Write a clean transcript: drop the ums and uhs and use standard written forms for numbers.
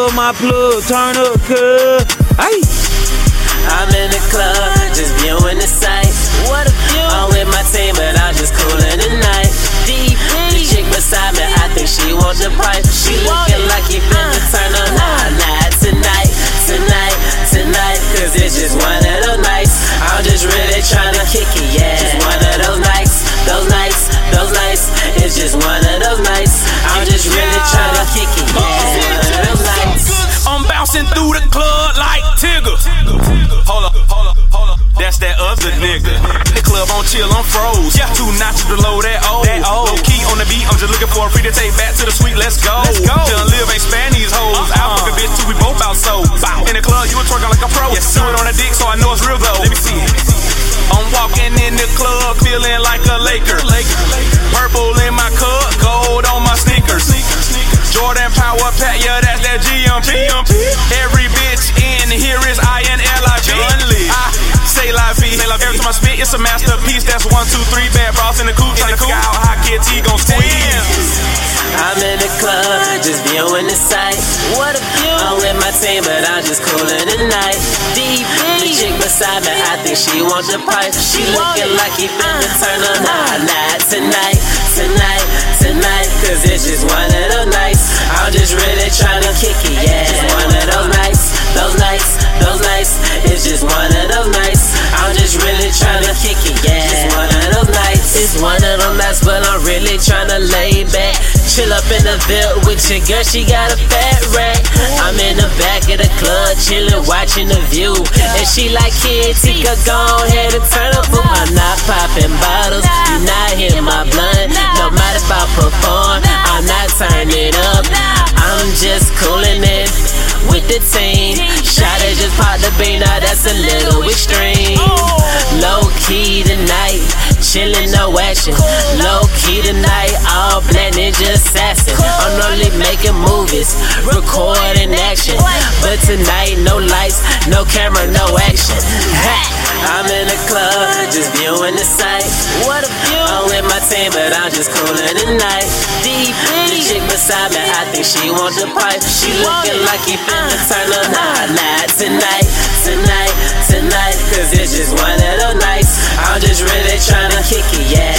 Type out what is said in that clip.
love my plug, turn up, cuz. Hey. I'm in the club, just viewing the sight. What a view. I'm with my team, but I'm just coolin' tonight. DP. The chick beside me, I think she wants the pipe. She looking like you finna turn on. Nah, tonight, cause it's just one of those nights. I'm just really tryna kick it, yeah. Just one of those nights, those nights. It's just one of those nights. I'm just really tryna kick it, yeah. Just one of those nights. I'm bouncing through the club like Tigger. Hold up. That's that other nigga. The club on chill, I'm froze. Too notches below that old. Low key on the beat, I'm just looking for a free to take back to the suite. Let's go. Done live, ain't span these hoes. I'll fuck a bitch till we both out so. In the club, you a twerking like a pro. Do it on a dick, so I know it's real though. Let me see it. I'm walking in the club, feeling like a Laker. Purple in my cup, gold on my sneakers. Jordan Power Pack, yeah, that's that GMP. Every bitch in here is INLIV. I say la vie. Every time I spit, it's a masterpiece. That's 1, 2, 3 bad bras in the coupe. Trying to figure out how Kid T gon' squeeze. I'm in the club, just viewing the sight. What a view. I'm with my team, but I'm just coolin' tonight. DP. The chick beside me, I think she wants the pipe. She looking like you finna turn on. Nah, tonight, cause it's just one of those nights. I'm just really tryna kick it, yeah. Just one of those nights, those nights. It's just one of those nights. I'm just really tryna kick it, yeah. Just one of those nights. It's one of those nights, but I'm really tryna lay back. Chill up in the Ville with your girl, she got a fat rack. I'm in the back of the club, chillin', watching the view. And she like, Kid T, go ahead and turn up. I'm not popping bottles, you not hitting my blunt. No matter if I perform, I'm not turning up. I'm just coolin' it with the team. Shawty just popped the bean, now that's a little extreme. Low key tonight, chillin', no action. Low key tonight, all black ninja assassin. I'm only making movies, recording action. But tonight, no lights, no camera, no action. I'm in the club, just viewing the sight. What a view. I'm with my team, but I'm just coolin' tonight. DP. The chick beside me, I think she wants the pipe. She looking like you finna turn on. Nah, tonight, cause it's just one of those nights. I'm just really tryna kick it, yeah.